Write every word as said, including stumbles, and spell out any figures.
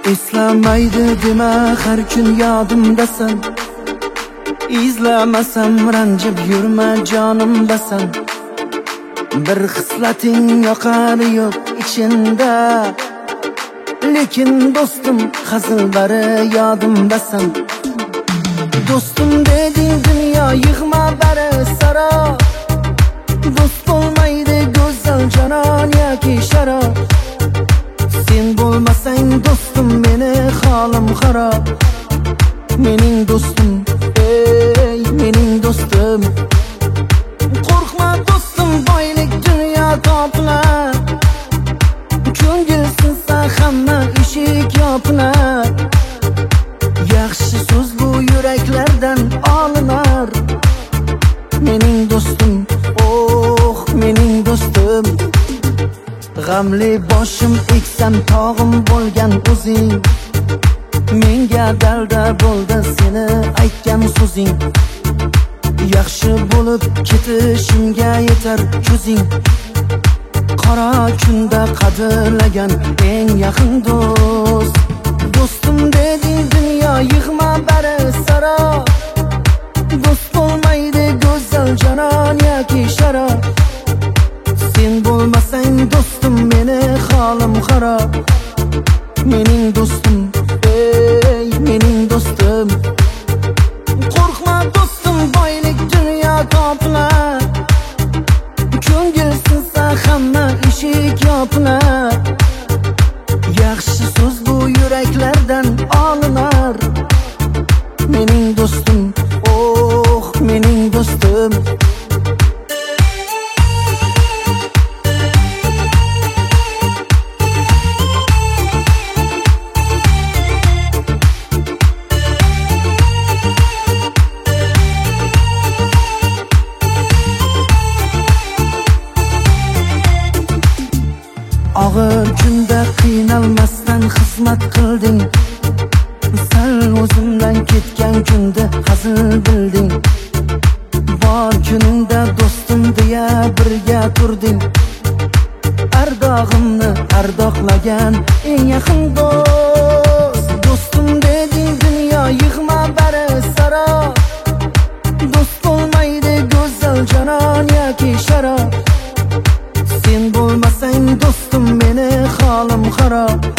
Eslamaydi dema har kun yodimdasan. İzlamasam ranjib yurma jonimdasan. Bir xislating yoqari yo'q ichimda, lekin do'stim hazillari yodimdasan. Do'stim deding dunyo yig'ma bari saro. Do'st bo'lmaydi go'zal janon yoki sharob. Sen bo'lmasang do'stim meni holim xarob. Mening do'stim, ey mening do'stim. Qo'rqma do'stim, boylik dunyo topilar. Ko'ngil sinsa hamma eshik yopilar. Yaxshi so'z bu yuraklardan olinar. Mening do'stim, oh mening do'stim. G'amli boshim eksam tog'im bo'lgan o'zing. Menga dalda bo'ldi seni aytgan so'zing. Yaxshi bo'lib ketishimga yetar ko'zing. Qora kunda qadrlagan eng yaqin do'st. Do'stim deding dunyo yig'ma bari saro. Do'st bo'lmaydi go'zal janon yoki sharob. Sen bo'lmasang do'stim meni holim xarob. Mening do'stim, ey mening do'stim. Qo'rqma do'stim, boylik dunyo topilar. Ko'ngil sinsa hamma eshik yopilar. Yaxshi so'z bu yuraklardan olinar. Mening do'stim, oh mening do'stim. Og'ir kunda qiynalmasdan xizmat qilding. Sal o'zimdan ketgan kunda hazil bilding. Bor kuningda do'stim deya birga turding. Ardog'imni ardoqlagan eng yaqin do'st. Do'stim deding dunyo yig'ma bari saro. Do'st bo'lmaydi go'zal janon yoki sharob. Sen bo'lmasang do'stim meni holim xarob.